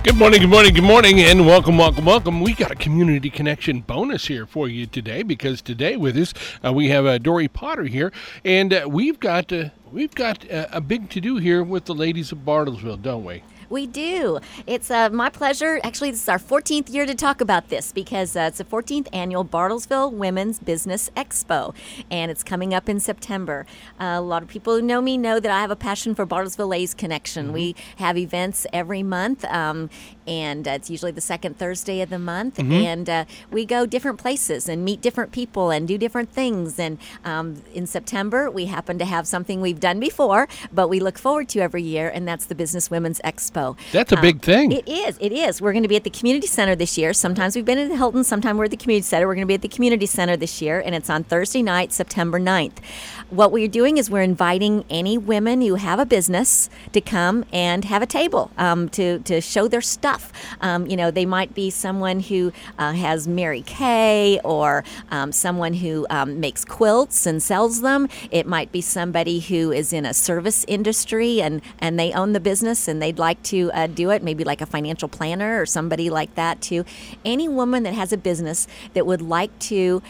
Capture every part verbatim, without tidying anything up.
Good morning, good morning, good morning, and welcome, welcome, welcome. We got a community connection bonus here for you today because today with us uh, we have uh, Dory Potter here, and uh, we've got uh, we've got uh, a big to do here with the ladies of Bartlesville, don't we? We do. It's uh, my pleasure. Actually, this is our fourteenth year to talk about this because uh, it's the fourteenth annual Bartlesville Women's Business Expo, and it's coming up in September. Uh, a lot of people who know me know that I have a passion for Bartlesville Ladies Connection. Mm-hmm. We have events every month, um, and uh, it's usually the second Thursday of the month, mm-hmm. and uh, we go different places and meet different people and do different things. And um, in September, we happen to have something we've done before, but we look forward to every year, and that's the Business Women's Expo. That's a big um, thing. It is. It is. We're going to be at the Community Center this year. Sometimes we've been at the Hilton. Sometimes we're at the Community Center. We're going to be at the Community Center this year, and it's on Thursday night, September ninth. What we're doing is we're inviting any women who have a business to come and have a table um, to, to show their stuff. Um, you know, they might be someone who uh, has Mary Kay or um, someone who um, makes quilts and sells them. It might be somebody who is in a service industry and, and they own the business and they'd like to uh, do it, maybe like a financial planner or somebody like that too. Any woman that has a business that would like to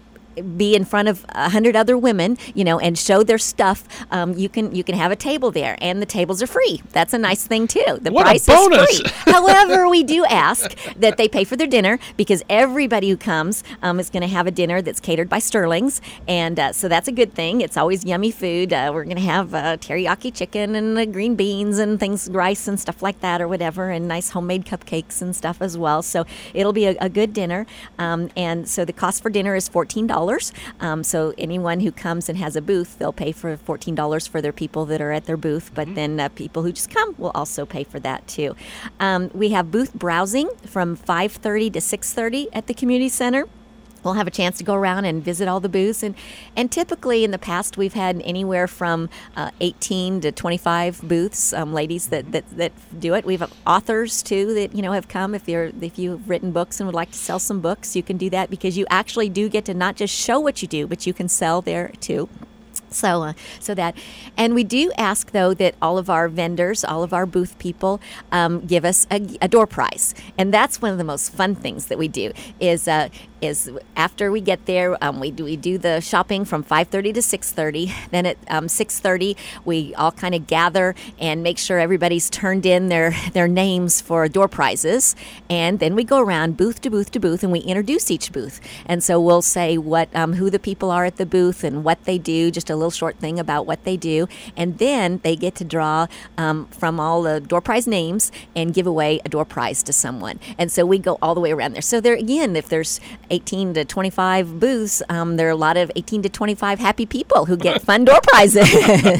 be in front of a hundred other women, you know, and show their stuff. Um, you can you can have a table there, and the tables are free. That's a nice thing too. The what price a bonus. is free. However, we do ask that they pay for their dinner because everybody who comes um, is going to have a dinner that's catered by Sterling's, and uh, so that's a good thing. It's always yummy food. Uh, we're going to have uh, teriyaki chicken and uh, green beans and things, rice and stuff like that, or whatever, and nice homemade cupcakes and stuff as well. So it'll be a, a good dinner, um, and so the cost for dinner is fourteen dollars. Um, so anyone who comes and has a booth, they'll pay for fourteen dollars for their people that are at their booth, but mm-hmm. then uh, people who just come will also pay for that too. Um, we have booth browsing from five thirty to six thirty at the community center. We'll have a chance to go around and visit all the booths. And, and typically in the past, we've had anywhere from uh, eighteen to twenty-five booths, um, ladies that, that, that do it. We have authors, too, that, you know, have come. If you're if you've written books and would like to sell some books, you can do that because you actually do get to not just show what you do, but you can sell there, too. So, uh, so that, and we do ask though that all of our vendors, all of our booth people, um, give us a, a door prize, and that's one of the most fun things that we do. Is uh, is after we get there, um, we do we do the shopping from five thirty to six thirty. Then at um, six thirty, we all kind of gather and make sure everybody's turned in their their names for door prizes, and then we go around booth to booth to booth, and we introduce each booth. And so we'll say what um, who the people are at the booth and what they do, just a little short thing about what they do, and then they get to draw um, from all the door prize names and give away a door prize to someone. And so we go all the way around there. So there again, if there's eighteen to twenty-five booths, um, there are a lot of eighteen to twenty-five happy people who get fun door prizes.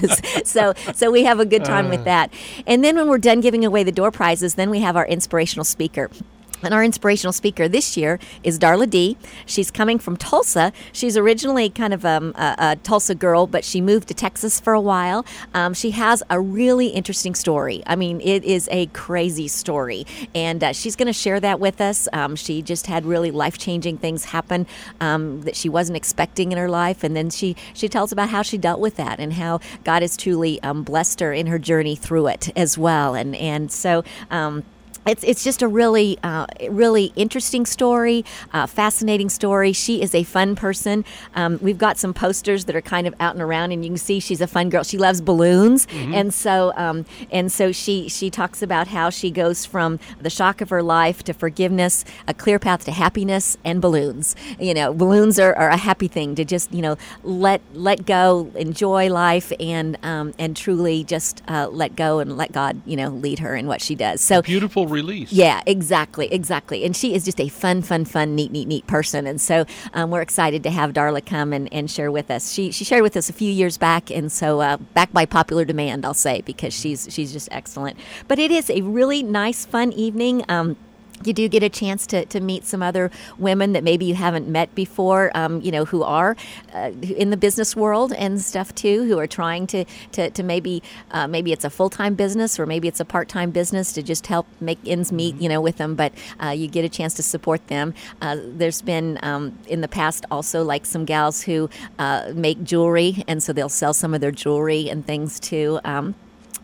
so so we have a good time with that. And then when we're done giving away the door prizes, then we have our inspirational speaker. And our inspirational speaker this year is Darla D. She's coming from Tulsa. She's originally kind of um, a, a Tulsa girl, but she moved to Texas for a while. Um, she has a really interesting story. I mean, it is a crazy story. And uh, she's going to share that with us. Um, she just had really life-changing things happen um, that she wasn't expecting in her life. And then she, she tells about how she dealt with that and how God has truly um, blessed her in her journey through it as well. And, and so... Um, It's it's just a really, uh, really interesting story, uh, fascinating story. She is a fun person. Um, we've got some posters that are kind of out and around, and you can see she's a fun girl. She loves balloons, mm-hmm. and so um, and so she she talks about how she goes from the shock of her life to forgiveness, a clear path to happiness, and balloons. You know, balloons are, are a happy thing to just you know let let go, enjoy life, and um, and truly just uh, let go and let God you know lead her in what she does. So beautiful. Release. Yeah, exactly, exactly. And she is just a fun, fun, fun, neat, neat, neat person. And so um, we're excited to have Darla come and, and share with us. She she shared with us a few years back, and so uh, back by popular demand, I'll say, because she's she's just excellent. But it is a really nice, fun evening. Um, You do get a chance to, to meet some other women that maybe you haven't met before, um, you know, who are uh, in the business world and stuff too, who are trying to to, to maybe uh, maybe it's a full time business or maybe it's a part time business to just help make ends meet, you know, with them. But uh, you get a chance to support them. Uh, there's been um, in the past also like some gals who uh, make jewelry, and so they'll sell some of their jewelry and things too. Um,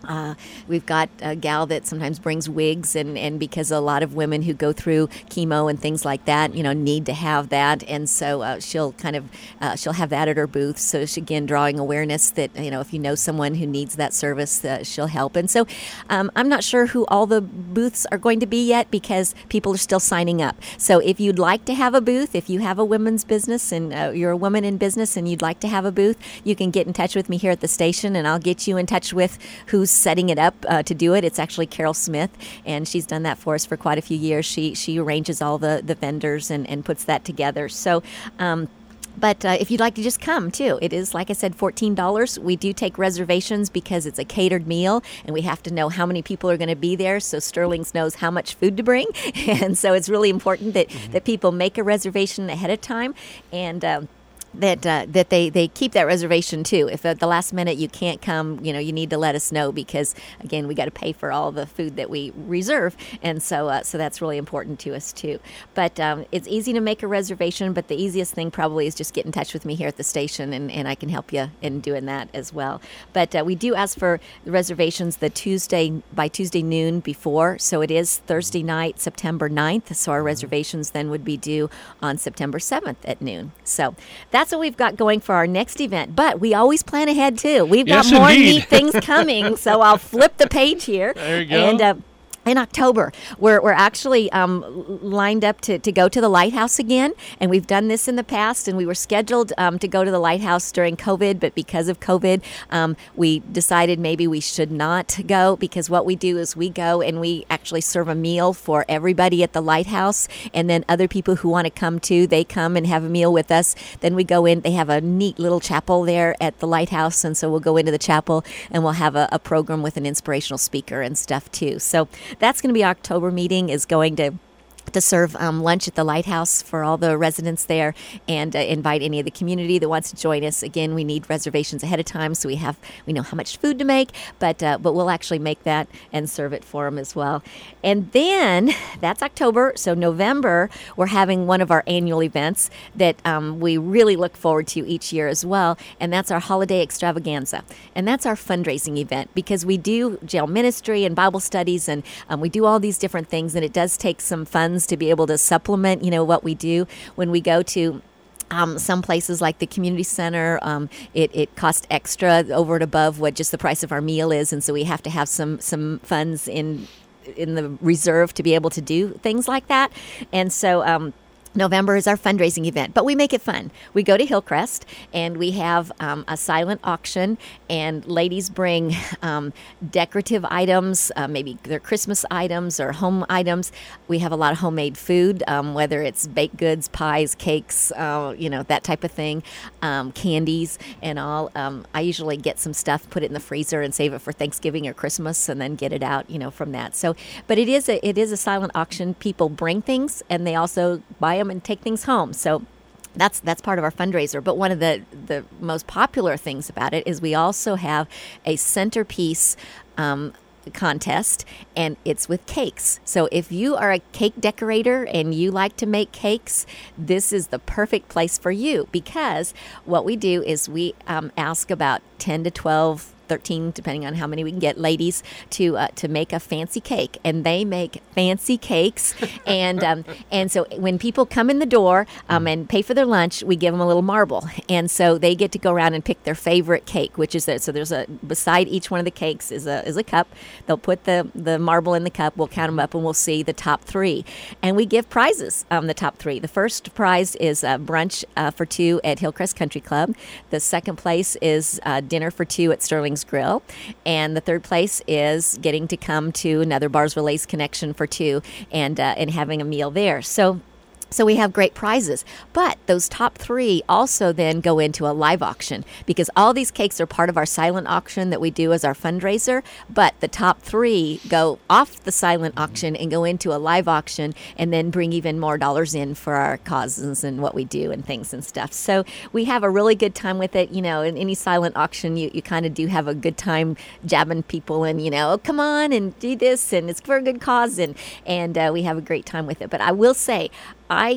Uh, we've got a gal that sometimes brings wigs, and, and because a lot of women who go through chemo and things like that, you know, need to have that, and so uh, she'll kind of uh, she'll have that at her booth. So she, again, drawing awareness that, you know, if you know someone who needs that service, uh, she'll help. And so um, I'm not sure who all the booths are going to be yet because people are still signing up. So if you'd like to have a booth, if you have a women's business and uh, you're a woman in business and you'd like to have a booth, you can get in touch with me here at the station, and I'll get you in touch with who's setting it up uh, to do it. It's actually Carol Smith, and she's done that for us for quite a few years. She she arranges all the, the vendors and, and puts that together. So um, But uh, if you'd like to just come, too, it is, like I said, fourteen dollars. We do take reservations because it's a catered meal, and we have to know how many people are going to be there so Sterling's knows how much food to bring. And so it's really important that, mm-hmm. that people make a reservation ahead of time, and um, that uh, that they, they keep that reservation, too. If at the last minute you can't come, you know, you need to let us know because, again, we got to pay for all the food that we reserve. And so uh, so that's really important to us, too. But um, it's easy to make a reservation, but the easiest thing probably is just get in touch with me here at the station, and, and I can help you in doing that as well. But uh, we do ask for the reservations the Tuesday, by Tuesday noon before. So it is Thursday night, September ninth. So our reservations then would be due on September seventh at noon. So that's That's what we've got going for our next event. But we always plan ahead, too. We've got yes, more indeed. neat things coming. So I'll flip the page here. There you go. And, uh, in October, we're we're actually um, lined up to, to go to the Lighthouse again, and we've done this in the past, and we were scheduled um, to go to the Lighthouse during COVID, but because of COVID, um, we decided maybe we should not go, because what we do is we go and we actually serve a meal for everybody at the Lighthouse, and then other people who want to come too, they come and have a meal with us. Then we go in, they have a neat little chapel there at the Lighthouse, and so we'll go into the chapel and we'll have a, a program with an inspirational speaker and stuff too. So that's going to be October meeting, is going to to serve um, lunch at the Lighthouse for all the residents there, and uh, invite any of the community that wants to join us. Again, we need reservations ahead of time so we have we know how much food to make, but uh, but we'll actually make that and serve it for them as well. And then that's October. So November, we're having one of our annual events that um, we really look forward to each year as well, and that's our holiday extravaganza. And that's our fundraising event, because we do jail ministry and Bible studies, and um, we do all these different things, and it does take some funds to be able to supplement, you know, what we do when we go to Um, some places like the community center. Um, it, it costs extra over and above what just the price of our meal is, and so we have to have some some funds in in the reserve to be able to do things like that. And so um, November is our fundraising event, but we make it fun. We go to Hillcrest, and we have um, a silent auction, and ladies bring um, decorative items, uh, maybe they're Christmas items or home items. We have a lot of homemade food, um, whether it's baked goods, pies, cakes, uh, you know, that type of thing, um, candies and all. Um, I usually get some stuff, put it in the freezer, and save it for Thanksgiving or Christmas, and then get it out, you know, from that. So, but it is a it is a silent auction. People bring things, and they also buy them and take things home. So that's that's part of our fundraiser. But one of the, the most popular things about it is we also have a centerpiece um, contest, and it's with cakes. So if you are a cake decorator and you like to make cakes, this is the perfect place for you, because what we do is we um, ask about ten to twelve, thirteen, depending on how many we can get, ladies to uh, to make a fancy cake, and they make fancy cakes. and um, and so when people come in the door um, and pay for their lunch, we give them a little marble, and so they get to go around and pick their favorite cake, which is that. So there's a beside each one of the cakes is a is a cup. They'll put the the marble in the cup. We'll count them up, and we'll see the top three, and we give prizes. Um, the top three. The first prize is a brunch uh, for two at Hillcrest Country Club. The second place is uh, dinner for two at Sterling Grill, and the third place is getting to come to another Bars Relays Connection for two, and uh, and having a meal there. So So we have great prizes, but those top three also then go into a live auction, because all these cakes are part of our silent auction that we do as our fundraiser, but the top three go off the silent auction and go into a live auction, and then bring even more dollars in for our causes and what we do and things and stuff. So we have a really good time with it. You know, in any silent auction, you, you kind of do have a good time jabbing people and, you know, oh, come on and do this, and it's for a good cause, and, and uh, we have a great time with it. But I will say, I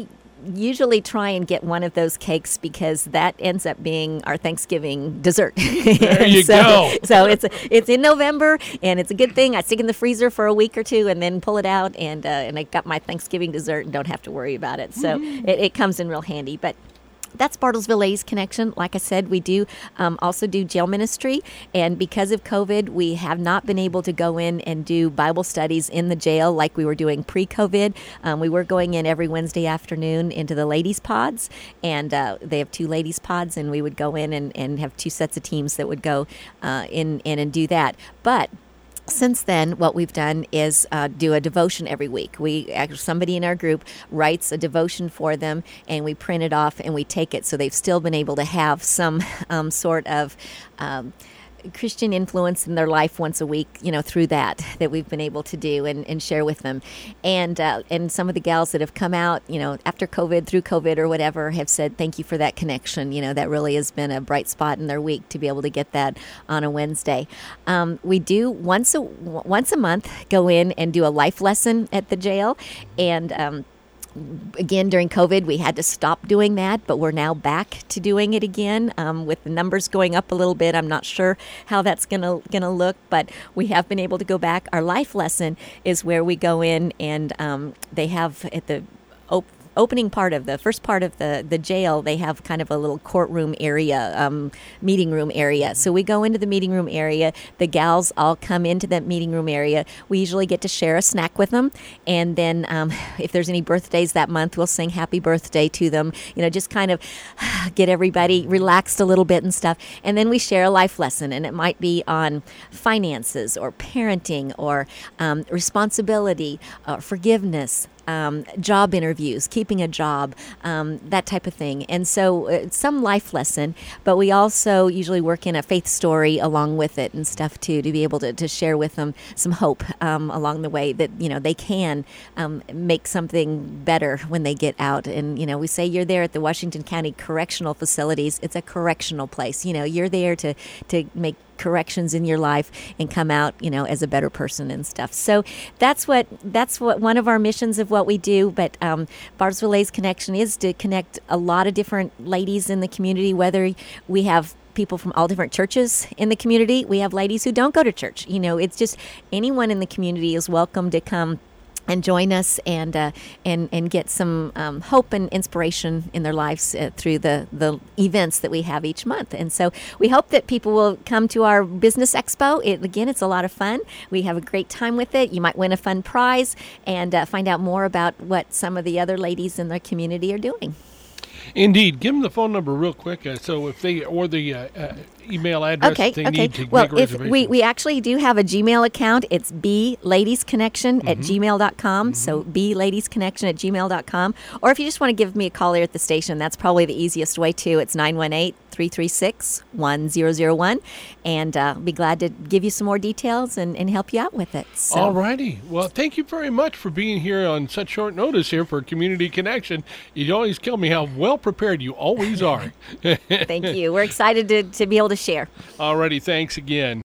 usually try and get one of those cakes because that ends up being our Thanksgiving dessert. There you so, go. So it's it's in November, and it's a good thing. I stick it in the freezer for a week or two, and then pull it out, and uh, and I got my Thanksgiving dessert and don't have to worry about it. So mm-hmm. it, it comes in real handy. But that's Bartlesville Ladies Connection. Like I said, we do um, also do jail ministry, and because of COVID, we have not been able to go in and do Bible studies in the jail like we were doing pre-COVID. Um, we were going in every Wednesday afternoon into the ladies' pods, and uh, they have two ladies' pods, and we would go in and, and have two sets of teams that would go uh, in, in and do that. But since then, what we've done is uh, do a devotion every week. We actually, somebody in our group writes a devotion for them, and we print it off and we take it. So they've still been able to have some um, sort of um, Christian influence in their life once a week, you know, through that that we've been able to do and, and share with them. And uh, and some of the gals that have come out, you know, after COVID, through COVID or whatever, have said thank you for that connection. You know, that really has been a bright spot in their week to be able to get that on a Wednesday. Um, we do once a once a month go in and do a life lesson at the jail, and um, again, during COVID, we had to stop doing that, but we're now back to doing it again. Um, with the numbers going up a little bit, I'm not sure how that's gonna gonna look, but we have been able to go back. Our life lesson is where we go in, and um, they have at the op- opening part of the first part of the, the jail, they have kind of a little courtroom area, um, meeting room area. So we go into the meeting room area. The gals all come into that meeting room area. We usually get to share a snack with them. And then um, if there's any birthdays that month, we'll sing happy birthday to them. You know, just kind of get everybody relaxed a little bit and stuff. And then we share a life lesson. And it might be on finances or parenting or um, responsibility or forgiveness. Um, job interviews, keeping a job, um, that type of thing. And so uh, some life lesson, but we also usually work in a faith story along with it and stuff too, to be able to, to share with them some hope um, along the way that, you know, they can um, make something better when they get out. And, you know, we say you're there at the Washington County Correctional Facilities. It's a correctional place. You know, you're there to, to make corrections in your life and come out, you know, as a better person and stuff. So that's what that's what one of our missions of what we do. But um, Bartlesville Ladies Connection is to connect a lot of different ladies in the community, whether we have people from all different churches in the community. We have ladies who don't go to church. You know, it's just anyone in the community is welcome to come and join us and uh, and and get some um, hope and inspiration in their lives uh, through the, the events that we have each month. And so we hope that people will come to our business expo. It, again, it's a lot of fun. We have a great time with it. You might win a fun prize and uh, find out more about what some of the other ladies in their community are doing. Indeed. Give them the phone number real quick. Uh, so if they, or the uh, uh, email address okay, that they okay. need to well, make a if reservation. we, we actually do have a Gmail account. It's b ladies connection mm-hmm. at gmail dot com. Mm-hmm. So b ladies connection at gmail dot com. Or if you just want to give me a call here at the station, that's probably the easiest way too. It's nine one eight, three three six, one zero zero one. And uh, I'll be glad to give you some more details and, and help you out with it. So. All righty. Well, thank you very much for being here on such short notice here for Community Connection. You always kill me how well prepared you always are. Thank you. We're excited to, to be able to share. All righty. Thanks again.